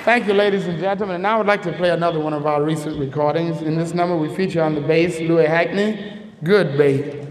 Thank you, ladies and gentlemen. And now I would like to play another one of our recent recordings. In this number, we feature on the bass Louis Hackney, Good Babe.